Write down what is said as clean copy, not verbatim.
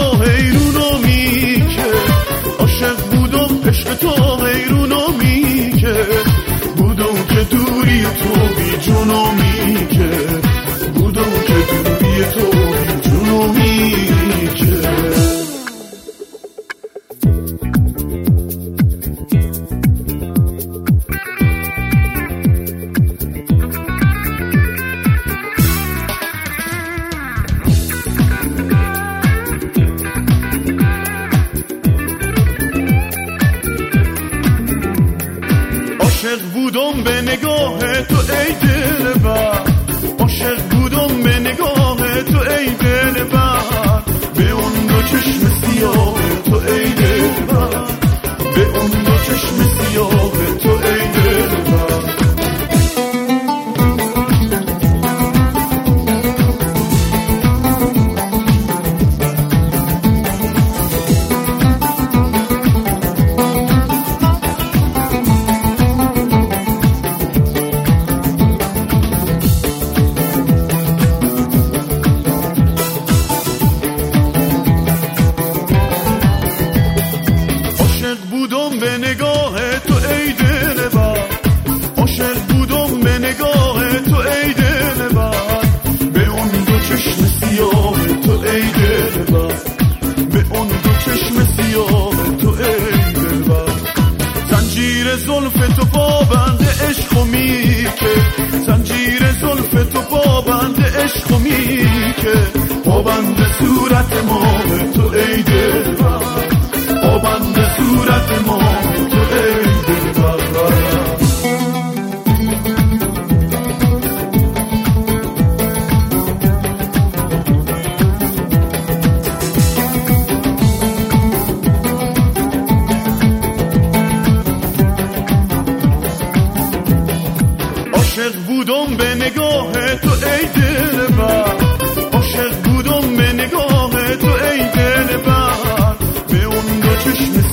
تو حیرونو میکه، عاشق بودم عشق تو حیرونو میکه، بودم که دوری تو بی جونو میکه، بودم که دوری تو بی جونو میکه. عاشق بودم به نگاه تو ای دلبر، عاشق بودم به نگاه تو ای دلبر، به اون دو چشم سیاه تو ای دلبر، به اون دو چشم سیاه تو ای دلبر. بودم به نگاه تو ای دلبر، عاشق بودم به نگاه تو ای دلبر، به اون دو چشم سیاه تو ای دلبر، به اون دو چشم سیاه تو ای دلبر. زنجیر زلف تو پابند عشق میکه، زنجیر زلف تو پابند عشق میکه، پابند صورت ما تو ای دلبر، پابند صورت ما تو ای دلبر. عاشق بودم به نگاه تو ای دلبر، عاشق بودم به نگاه تو ای دلبر، به اون دو چشم